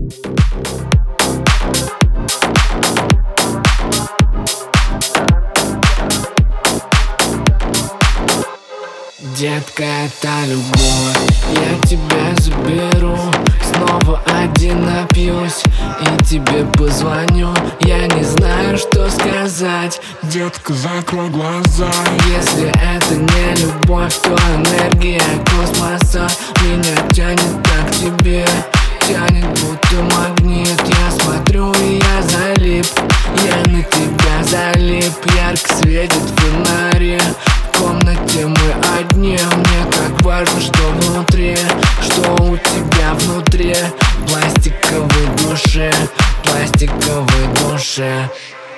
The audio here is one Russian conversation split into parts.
Детка, это любовь, я тебя заберу. Снова один напьюсь и тебе позвоню. Я не знаю, что сказать. Детка, закрой глаза. Если это не любовь, то энергия космоса меня тянет так к тебе. Тянет будто магнит. Я смотрю и я залип. Я на тебя залип. Ярко светит фонари. В комнате мы одни. Мне так важно, что внутри. Что у тебя внутри. Пластиковой душе. Пластиковой душе.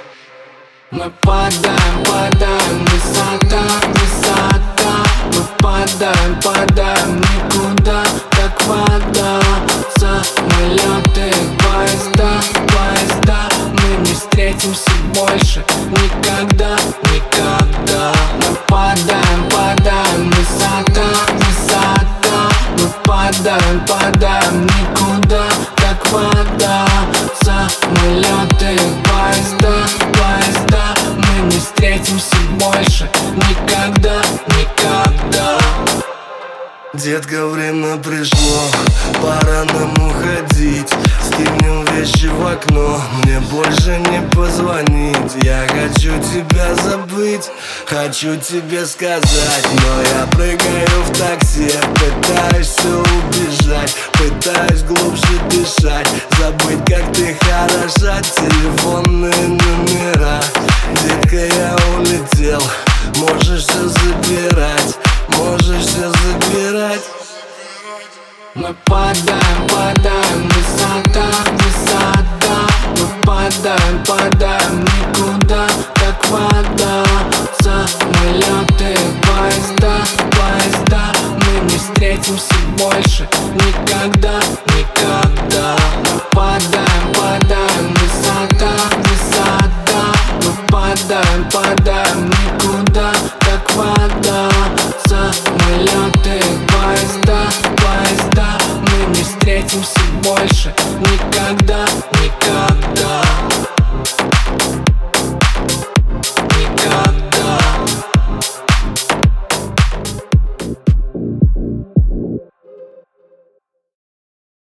Мы падаем, падаем, высота, высота. Мы падаем, падаем, никуда, как вода. Самолеты, поезда, поезда. Мы не встретимся больше никогда, никогда. Мы падаем, падаем, высота, высота. Мы падаем, падаем, никуда, как вода. Самолеты, поезда, поезда. Мы не встретимся больше никогда, никогда. Детка, время пришло, пора нам уходить. Скинем вещи в окно, мне больше не позвонить. Я хочу тебя забыть, хочу тебе сказать. Но я прыгаю в такси, пытаюсь все убежать. Пытаюсь глубже дышать, забыть, как ты хороша. Телефонные номера, детка, я улетел. Можешь все забирать, можешь все забирать. Мы падаем, падаем, высота, высота. Мы падаем, падаем, никуда, как вода. Самолеты, поезда, поезда. Мы не встретимся больше никогда, никогда. Мы падаем, падаем, высота, высота. Мы падаем, падаем.